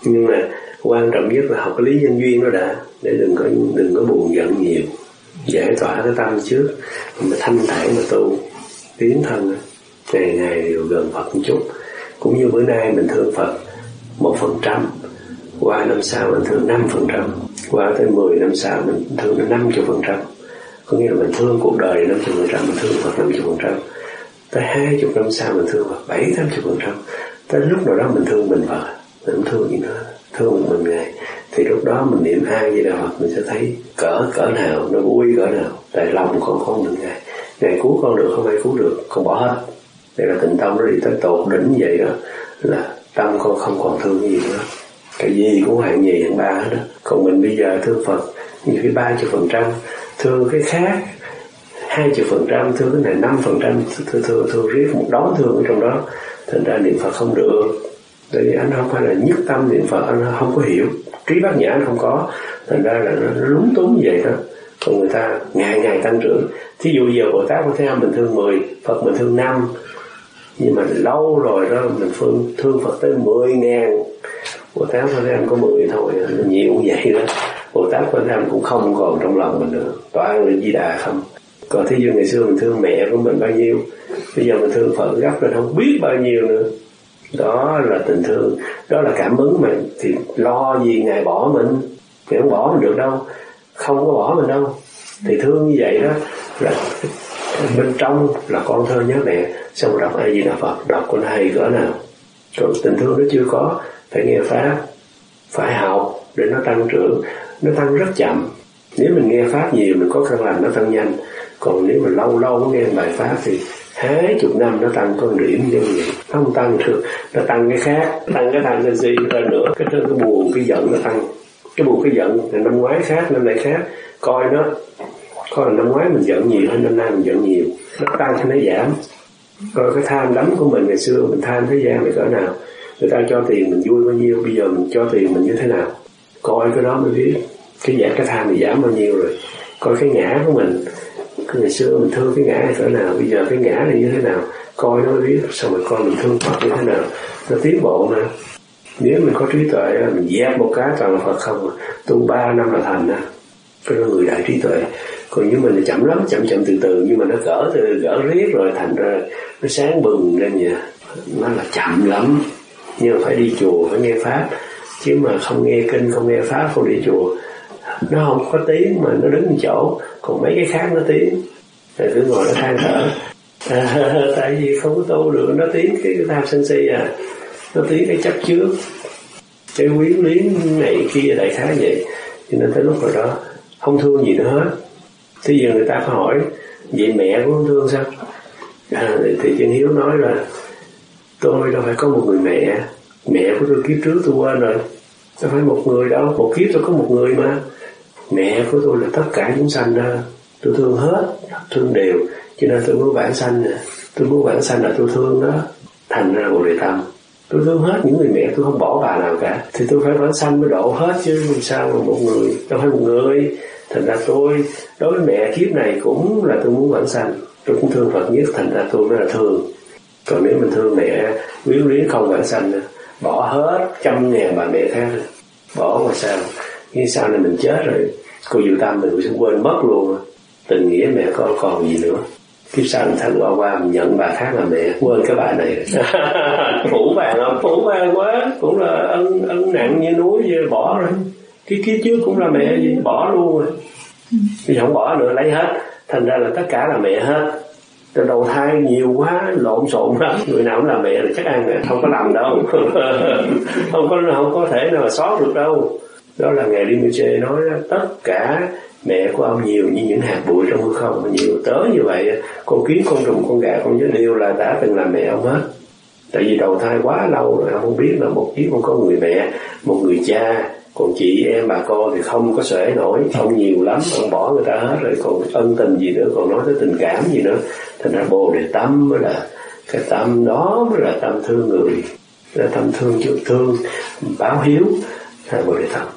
Nhưng mà quan trọng nhất là học cái lý nhân duyên đó đã, để đừng có buồn giận nhiều, giải tỏa cái tâm trước, mà thanh thản mà tu tiến thân, ngày ngày đều gần Phật một chút. Cũng như bữa nay mình thương Phật 1%, qua năm sau mình thương 5%, qua tới 10 năm sau mình thương đến 50%. Có nghĩa là mình thương cuộc đời 50%, mình thương Phật 50%. Tới 20 năm sau mình thương Phật 70-80%. Tới lúc nào đó mình thương mình Phật, mình không thương gì nữa, thương mình Ngài. Thì lúc đó mình niệm A Di Đà Phật, mình sẽ thấy cỡ nào, nó vui cỡ nào. Tại lòng con mình Ngài, Ngài cứu con được, không ai cứu được, con bỏ hết. Đây là tịnh tâm nó đi tới tột đỉnh vậy đó, là tâm con không còn thương gì nữa. Cái gì cũng hạng nhì hạng ba hết đó. Còn mình bây giờ thương Phật nhiều khi 30%, thương cái khác 20%, thương cái này 5%, thương riết một đống thương ở trong đó. Thành ra niệm Phật không được. Tại vì anh không phải là nhất tâm niệm Phật, anh không có hiểu, trí bát nhã anh không có. Thành ra là nó lúng túng vậy đó. Còn người ta ngày tăng trưởng. Thí dụ giờ Bồ Tát có thể mình thương 10, Phật mình thương 5. Nhưng mà lâu rồi đó mình thương Phật tới 10.000, Bồ Tát có thể có 10 thôi, nó nhiều vậy đó. Bồ Tát có thể cũng không còn trong lòng mình nữa, toàn là Di Đà không. Còn thí dụ ngày xưa mình thương mẹ của mình bao nhiêu, bây giờ mình thương Phật gấp rồi không biết bao nhiêu nữa. Đó là tình thương, đó là cảm ứng mà. Thì lo gì Ngài bỏ mình, Ngài không bỏ mình được đâu, không có bỏ mình đâu. Thì thương như vậy đó, là bên trong là con thơ nhớ mẹ, xong đọc A Di Đà Phật, đọc con hay cỡ nào. Còn tình thương nó chưa có, phải nghe Pháp, phải học để nó tăng trưởng. Nó tăng rất chậm. Nếu mình nghe Pháp nhiều, mình có căn lành nó tăng nhanh. Còn nếu mình lâu mới nghe bài Pháp thì 20 năm nó tăng có 1 điểm như vậy. Nó không tăng được, nó tăng cái khác, tăng cái tham sân si lên nữa. Cái buồn, cái giận nó tăng. Cái buồn, cái giận là năm ngoái khác, năm nay khác. Coi là năm ngoái mình giận nhiều hay năm nay mình giận nhiều. Nó tăng hay nó giảm. Coi cái tham đắm của mình ngày xưa, mình tham thế gian này cỡ nào. Người ta cho tiền mình vui bao nhiêu, bây giờ mình cho tiền mình như thế nào. Coi cái đó mới biết cái tham thì giảm bao nhiêu rồi. Coi cái ngã của mình, ngày xưa mình thương cái ngã này cỡ nào, bây giờ cái ngã này như thế nào. Coi nó mới biết, xong rồi coi mình thương Phật như thế nào. Nó tiến bộ mà. Nếu mình có trí tuệ, mình dẹp một cái toàn là Phật không, tu 3 năm là thành á. Cái đó người đại trí tuệ. Còn như mình là chậm lắm, chậm từ, nhưng mà nó gỡ riết rồi thành ra nó sáng bừng lên vậy. Nó là chậm lắm. Nhưng mà phải đi chùa, phải nghe Pháp. Chứ mà không nghe kinh, không nghe Pháp, không đi chùa, nó không có tiếng mà nó đứng một chỗ. Còn mấy cái khác nó tiếng, rồi cứ ngồi nó than thở. Tại vì không có tu được, nó tiếng cái tham sân si à. Nó tiếng cái chấp trước, cái quyến luyến này kia, đại khái vậy. Cho nên tới lúc rồi đó không thương gì nữa hết. Thế giờ người ta có hỏi vậy mẹ cũng không thương sao? Thì Chân Hiếu nói là tôi đâu phải có một người mẹ. Mẹ của tôi kiếp trước tôi quên rồi, đâu phải một người đâu. Một kiếp tôi có một người mà. Mẹ của tôi là tất cả chúng sanh đó. Tôi thương hết, thương đều. Cho nên tôi muốn vãng sanh nè. Tôi muốn vãng sanh là tôi thương đó. Thành ra Bồ Đề Tâm, tôi thương hết những người mẹ, tôi không bỏ bà nào cả. Thì tôi phải vãng sanh mới độ hết chứ. Làm sao mà một người, đâu phải một người. Thành ra tôi đối với mẹ kiếp này cũng là tôi muốn vãng sanh. Tôi cũng thương Phật nhất, thành ra tôi mới là thương. Còn nếu mình thương mẹ quyến luyến không vãng sanh, bỏ hết 100.000 bà mẹ khác, bỏ mà sao? Nhưng sau này mình chết rồi, cô Diệu Tâm mình cũng sẽ quên mất luôn. Tình nghĩa mẹ con còn gì nữa. Kiếp sau mình thành qua mình nhận bà khác là mẹ, quên cái bà này. Phủ vàng không? Phủ vàng quá, cũng là ân nặng như núi, như bỏ rồi. Cái kiếp trước cũng là mẹ gì, bỏ luôn rồi. Bây giờ không bỏ nữa, lấy hết. Thành ra là tất cả là mẹ hết. Từ đầu thai nhiều quá, lộn xộn lắm. Người nào cũng là mẹ là chắc ăn, không có làm đâu. không có thể nào mà xóa được đâu. Đó là Ngài Rinpoche nói đó, tất cả mẹ của ông nhiều như những hạt bụi trong hư không, mà nhiều tới như vậy. Con kiến, con trùng, con gà, con chó đều là đã từng làm mẹ ông hết. Tại vì đầu thai quá lâu rồi, ông không biết là một kiếp con có người mẹ, một người cha. Còn chị em bà con thì không có xuể nổi, ông nhiều lắm, ông bỏ người ta hết rồi, còn ân tình gì nữa, còn nói tới tình cảm gì nữa. Thành ra Bồ Đề Tâm mới là cái tâm đó, mới là tâm thương người, là tâm thương trước thương, báo hiếu, là Bồ Đề Tâm.